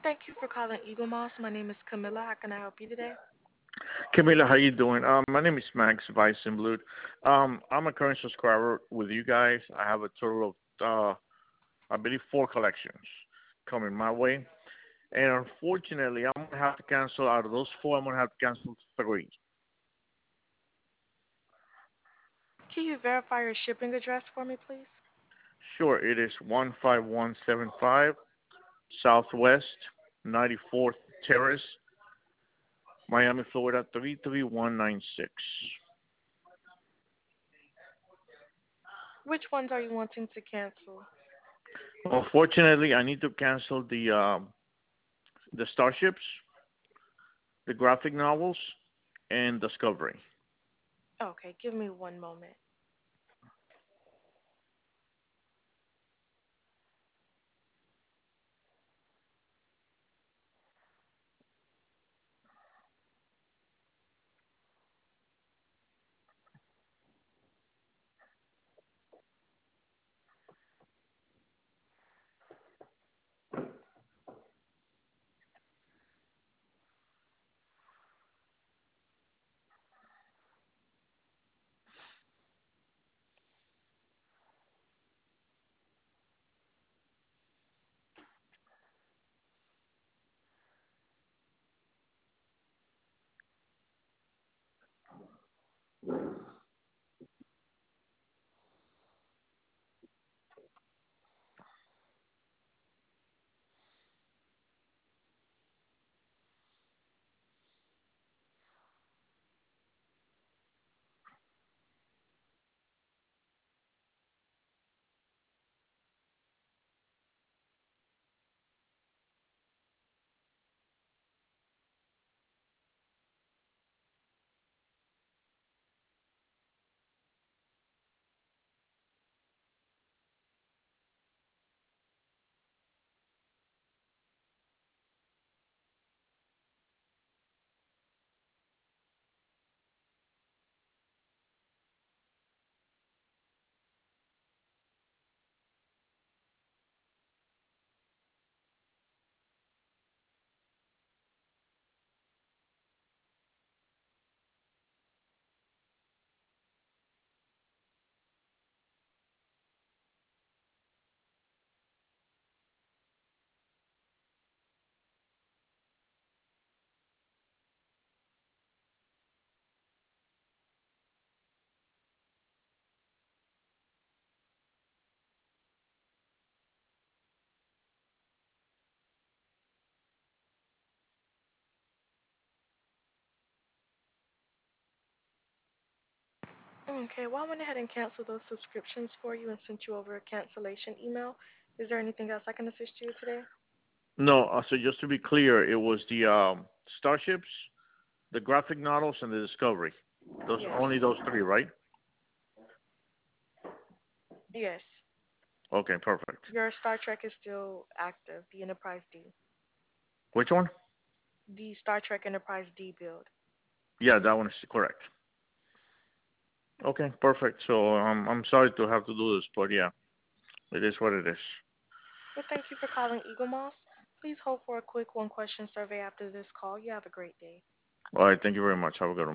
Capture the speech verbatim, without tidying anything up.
Thank you for calling Eagle Moss. My name is Camilla. How can I help you today? Camila, how you doing? Um, my name is Max Weissenblut. Um, I'm a current subscriber with you guys. I have a total of, uh, I believe, four collections coming my way, and unfortunately, I'm gonna have to cancel. Out of those four, I'm gonna have to cancel three. Can you verify your shipping address for me, please? Sure, it is one five one seven five Southwest ninety-fourth Terrace, Miami, Florida three three one nine six. Which ones are you wanting to cancel? Unfortunately, I need to cancel the um, the Starships, the graphic novels, and Discovery. Okay, give me one moment. Okay, well, I went ahead and canceled those subscriptions for you and sent you over a cancellation email. Is there anything else I can assist you with today? No, uh, so just to be clear, it was the um, Starships, the graphic novels, and the Discovery. Those Yes. only those three, right? Yes. Okay, perfect. Your Star Trek is still active, the Enterprise D. Which one? The Star Trek Enterprise D build. Yeah, that one is correct. Okay, perfect. So um, I'm sorry to have to do this, but yeah, it is what it is. Well, thank you for calling Eagle Moss. Please hold for a quick one question survey after this call. You have a great day. All right, thank you very much. Have a good one.